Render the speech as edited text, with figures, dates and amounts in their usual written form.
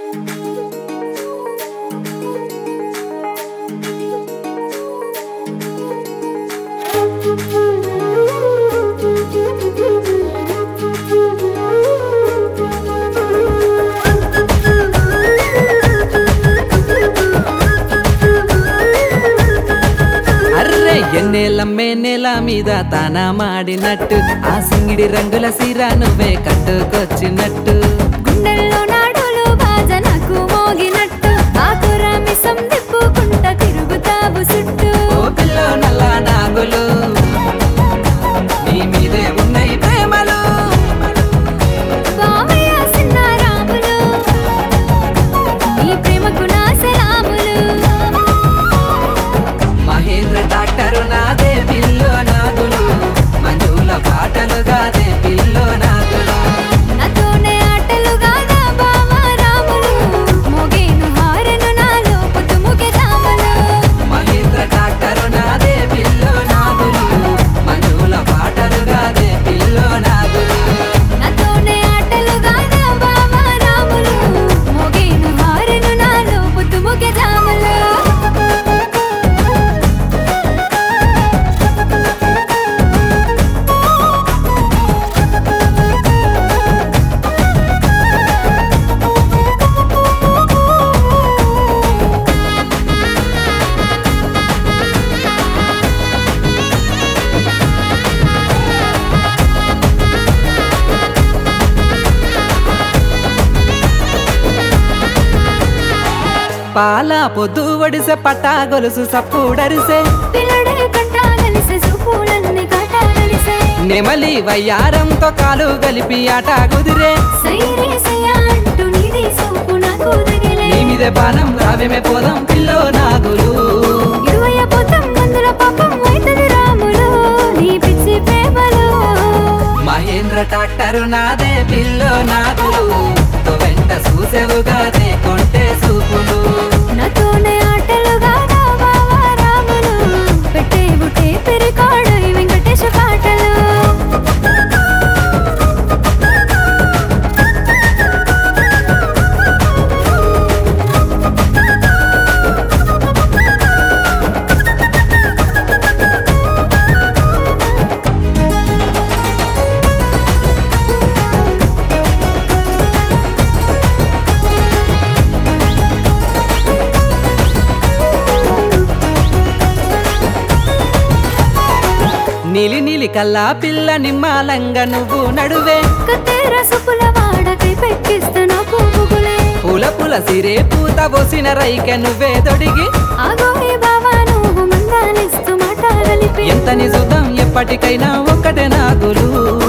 ఎన్నేలమ్మే నేల మీద తానా మాడినట్టు ఆ సింగిడి రంగుల సీర నువ్వే కట్టుకొచ్చినట్టు గుండెల్లో నాడులు బాజనకు మోగినట్టు ఆకురామిసం తిప్పుకుంటా తిరుగుతావు చుట్టూ ఓ పిల్లో నల్ల నాగులు నీ మీదే ఉన్నాయి ప్రేమలు బావయ్య సిన్న రాములు నీ ప్రేమకు నా సలాములు మహేంద్ర డాక్టరు నాదే పిల్లో నాగులు మంజుల పాటలు గాదే పిల్లో నాగులు నాతోనే ఆటలుగానా బావ రాములు మోగేను హారను నాలో పొద్దుముకే జాములు మహేంద్ర డాక్టరు నాదే పిల్లో నాగులు మంజుల పాటలు గాదే పిల్లో నాగులు నాతోనే ఆటలుగానా బావ రాములు మోగేను హారను నాలో పొద్దుముకే జాములు పాల పొద్దు ఒడిసే పట్టా గొలుసు సప్పుడరిసే పిల్లడే కంటాగలిసే చూపులన్నీ కాటాగలిసే నెమలి వయ్యారంతో కాలు గలిపి ఆట కుదిరే సైరే సయ్యా అంటూ నీది సోపు నాకు తగిలే నీ మీదే బాణం రావేమే పోదాం పిల్లో నాగులు ఇరువయ్య పోతం మందుల పాపం అయితది రాములు నీ పిచ్చి ప్రేమలు మహేంద్ర డాక్టరు నాదే పిల్లో నాగులు తో వెంట చూసేవుగాదే కొంటే చూపులు నాతోనే ఆటలుగానా బావ రాములు పెట్టే బుట్టే పెరికాడు ఈ వెంకటేశ పాటలు నీలి నీలి కల్లా పిల్ల నిమ్మాలంగా నువ్వు నడువే కత్తెర సుపుల వాడకై పెట్టిస్తే నాకు బుగులే పూల పూల సిరే పూత పోసిన రైక నువ్వే తొడిగి ఆగోయే బావా నువ్వు మందాలిస్తూ మాట కలిపి ఎంత నిజుదాం ఎప్పటికైనా ఒక్కటే నాగులు